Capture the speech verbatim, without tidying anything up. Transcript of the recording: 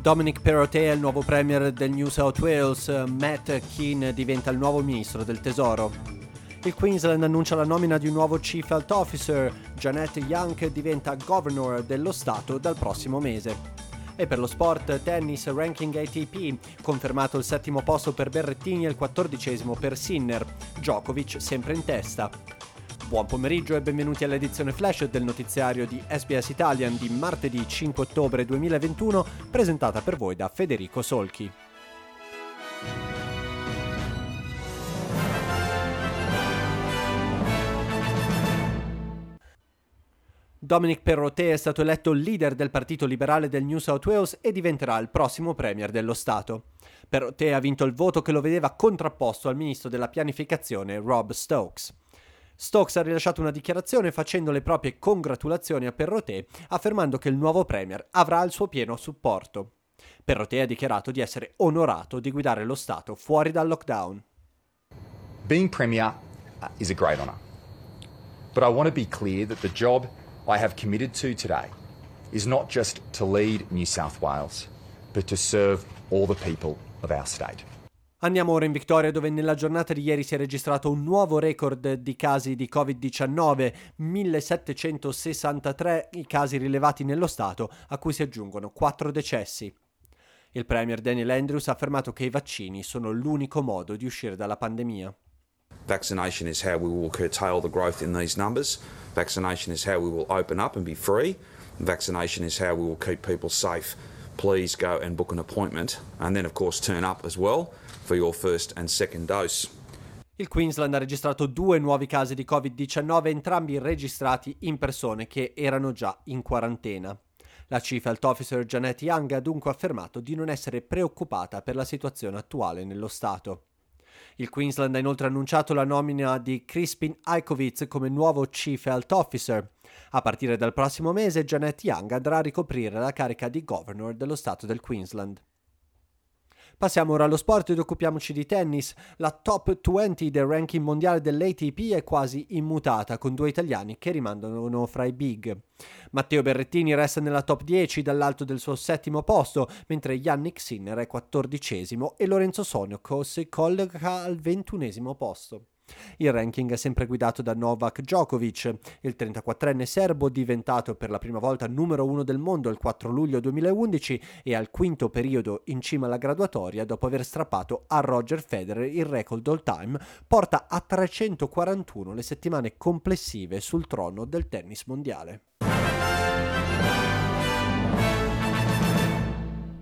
Dominic Perrottet è il nuovo premier del New South Wales, Matt Keane diventa il nuovo ministro del tesoro. Il Queensland annuncia la nomina di un nuovo Chief Health Officer, Janet Young diventa governor dello stato dal prossimo mese. E per lo sport, tennis, ranking A T P, confermato il settimo posto per Berrettini e il quattordicesimo per Sinner, Djokovic sempre in testa. Buon pomeriggio e benvenuti all'edizione flash del notiziario di S B S Italian di martedì cinque ottobre duemilaventuno, presentata per voi da Federico Solchi. Dominic Perrottet è stato eletto leader del Partito Liberale del New South Wales e diventerà il prossimo premier dello Stato. Perrottet ha vinto il voto che lo vedeva contrapposto al ministro della pianificazione Rob Stokes. Stokes ha rilasciato una dichiarazione facendo le proprie congratulazioni a Perrottet, affermando che il nuovo premier avrà il suo pieno supporto. Perrottet ha dichiarato di essere onorato di guidare lo Stato fuori dal lockdown. Being premier is a great honour, but I want to be clear that the job I have committed to today is not just to lead New South Wales, but to serve all the people of our state. Andiamo ora in Victoria, dove nella giornata di ieri si è registrato un nuovo record di casi di covid diciannove, millesettecentosessantatré i casi rilevati nello Stato, a cui si aggiungono quattro decessi. Il premier Daniel Andrews ha affermato che i vaccini sono l'unico modo di uscire dalla pandemia. Vaccination is how we will curtail the growth in these numbers. Vaccination is how we will open up and be free. Vaccination is how we will keep people safe. Please go and book an appointment and then of course turn up as well for your first and second dose. Il Queensland ha registrato due nuovi casi di covid diciannove, entrambi registrati in persone che erano già in quarantena. La Chief Health Officer Janet Young ha dunque affermato di non essere preoccupata per la situazione attuale nello Stato. Il Queensland ha inoltre annunciato la nomina di Crispin Icovitz come nuovo Chief Health Officer. A partire dal prossimo mese Janet Young andrà a ricoprire la carica di Governor dello Stato del Queensland. Passiamo ora allo sport ed occupiamoci di tennis. La top venti del ranking mondiale dell'A T P è quasi immutata, con due italiani che rimangono fra i big. Matteo Berrettini resta nella top dieci dall'alto del suo settimo posto, mentre Jannik Sinner è quattordicesimo e Lorenzo Sonego si colloca al ventunesimo posto. Il ranking è sempre guidato da Novak Djokovic. Il trentaquattrenne serbo, diventato per la prima volta numero uno del mondo il quattro luglio duemilaundici, è al quinto periodo in cima alla graduatoria dopo aver strappato a Roger Federer il record all time, porta a trecentoquarantuno le settimane complessive sul trono del tennis mondiale.